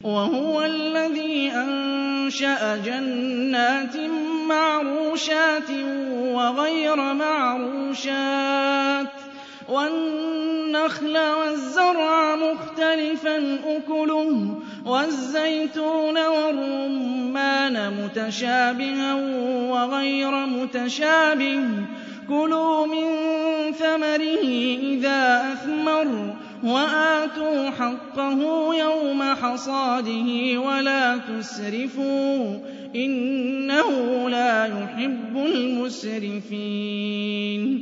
وَهُوَ الَّذِي أَنشَأَ جَنَّاتٍ مَّعْرُوشَاتٍ وَغَيْرَ مَعْرُوشَاتٍ وَالنَّخْلَ وَالزَّرْعَ مُخْتَلِفًا أُكُلُهُ وَالزَّيْتُونَ وَالرُّمَّانَ مُتَشَابِهًا وَغَيْرَ مُتَشَابِهٍ ۚ كُلُوا مِن ثَمَرِهِ إِذَا أَثْمَرَ وَآتُوا حَقَّهُ يَوْمَ حَصَادِهِ وَلَا تُسْرِفُوا ۚ إِنَّهُ لَا يُحِبُّ الْمُسْرِفِينَ